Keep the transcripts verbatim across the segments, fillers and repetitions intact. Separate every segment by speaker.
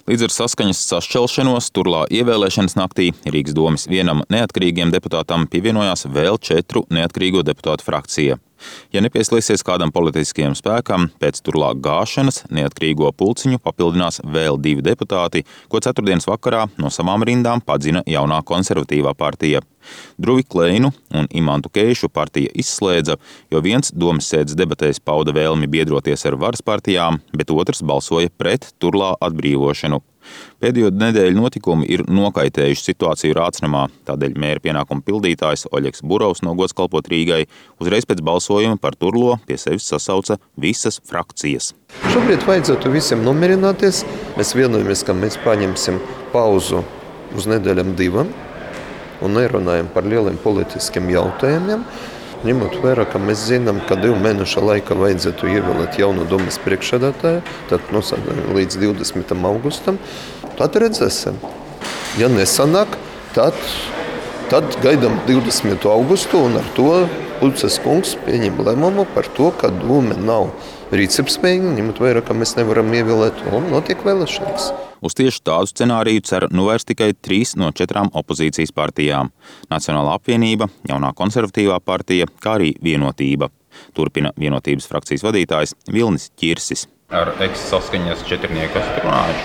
Speaker 1: Līdz ar saskaņas sašķelšanos Turlā ievēlēšanas naktī Rīgas domes vienam neatkarīgiem deputātam pievienojās vēl četru neatkarīgo deputātu frakcija. Ja nepieslēgsies kādam politiskajam spēkam, pēc Turlā gāšanas neatkarīgo pulciņu papildinās vēl divi deputāti, ko ceturtdienas vakarā no savām rindām padzina jaunā konservatīvā partija. Druvi Kleinu un Imantu Keišu partija izslēdza, jo viens domes sēdes debatēs pauda vēlmi biedroties ar varas partijām, bet otrs balsoja pret Turlā atbrīvošanu. Pēdējo nedēļu notikumi ir nokaitējuši situāciju Rācnamā, tādēļ mēra pienākumu pildītājs Oļegs Burovs no Gods kalpot Rīgai uzreiz pēc balsojuma par Turlo pie sevis sasauca visas frakcijas.
Speaker 2: Šobrīd vajadzētu visiem nomierināties. Mēs vienojamies, ka mēs paņemsim pauzu uz nedēļām divam un nerunājam par lieliem politiskiem jautājumiem. Ņemot vērā, ka mēs zinām, ka divu mēnešu laikā vajadzētu ievēlēt jaunu domes priekšsēdētāju, tad nosādām līdz divdesmitam augustam, tad redzēsim. Ja nesanāk, tad, tad gaidām divdesmito augustu un ar to Puces kungs pieņem lēmumu par to, ka dome nav rīcībspējīga, ņemot vērā, ka mēs nevaram ievēlēt un notiek vēlēšanas.
Speaker 1: Uz tieši tādu scenāriju cer nu vairs tikai trīs no četrām opozīcijas partijām – Nacionālā apvienība, Jaunā konservatīvā partija, kā arī Vienotība. Turpina Vienotības frakcijas vadītājs Vilnis Ķirsis.
Speaker 3: Ar eks-saskaņas četrnieku esat runājuši?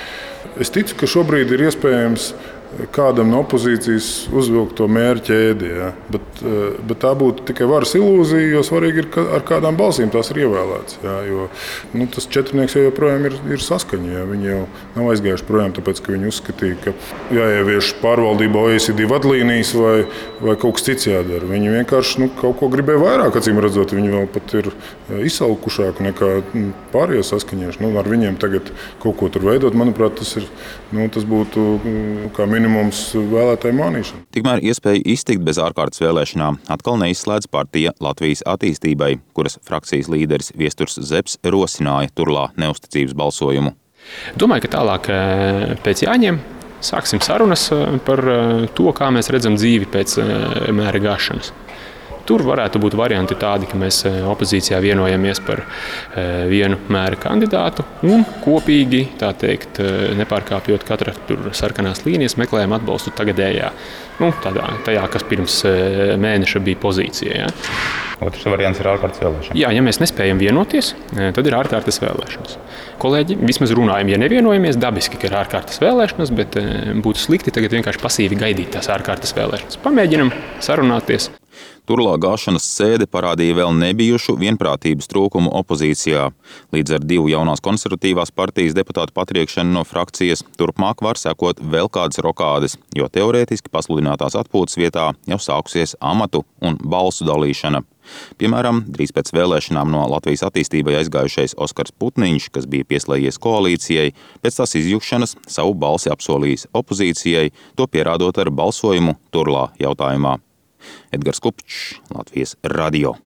Speaker 4: Es ticu, ka šobrīd ir iespējams kādam no opozīcijas uzvilkt to mēru ķēdi, ja? bet, bet tā būtu tikai varas ilūzija, jo svarīgi ir, ka ar kādām balsīm tās ir ievēlēts. Ja? Jo nu, tas četrnieks jau joprojām ir, ir saskaņa. Ja? Viņi jau nav aizgājuši projām, tāpēc, ka viņi uzskatīja, ka jāievieš pārvaldībā O E C D vadlīnijas vai, vai kaut kas cits jādara. Viņi vienkārši nu, kaut ko gribēja vairāk, acīm redzot. Viņi vēl pat ir izsalkušāki nekā pārējie saskaņieši. Nu, ar viņiem tagad kaut ko tur veidot, manuprāt, tas, ir, nu, tas būtu kā minimums vēlētāju mānīšana.
Speaker 1: Tikmēr iespēju iztikt bez ārkārtas vēlēšanām atkal neizslēdz partija Latvijas attīstībai, kuras frakcijas līderis Viesturs Zepes rosināja Turlā neusticības balsojumu.
Speaker 5: Domāju, ka tālāk pēc jāņem sāksim sarunas par to, kā mēs redzam dzīvi pēc mēra gāšanas. Tur varētu būt varianti tādi, ka mēs opozīcijā vienojamies par vienu mēra kandidātu un kopīgi, tā teikt, nepārkāpjot katra tur sarkanās līnijas, meklējam atbalstu tagadējā, nu, tādā, tajā, kas pirms mēneša bija pozīcija. Ja?
Speaker 3: Otrs variants ir ārkārtas vēlēšanas.
Speaker 5: Jā, ja mēs nespējam vienoties, tad ir ārkārtas vēlēšanas. Kolēģi, vismaz runājam, ja nevienojamies, dabiski, ka ir ārkārtas vēlēšanas, bet būtu slikti tagad vienkārši pasīvi gaidīt tās ārkārtas vēlēšanas. Pamēģinam sarunāties.
Speaker 1: Turlā gāšanas sēde parādīja vēl nebijušu vienprātības trūkumu opozīcijā. Līdz ar divu jaunās konservatīvās partijas deputātu patriekšanu no frakcijas turpmāk var sekot vēl kādas rokādes, jo teorētiski pasludinātās atpūtas vietā jau sākusies amatu un balsu dalīšana. Piemēram, drīz pēc vēlēšanām no Latvijas attīstībai aizgājušais Oskars Putniņš, kas bija pieslēgies koalīcijai, pēc tās izjukšanas savu balsi apsolījis opozīcijai, to pierādot ar balsojumu Turlā jautājumā. Edgars Kupčs, Latvijas radio.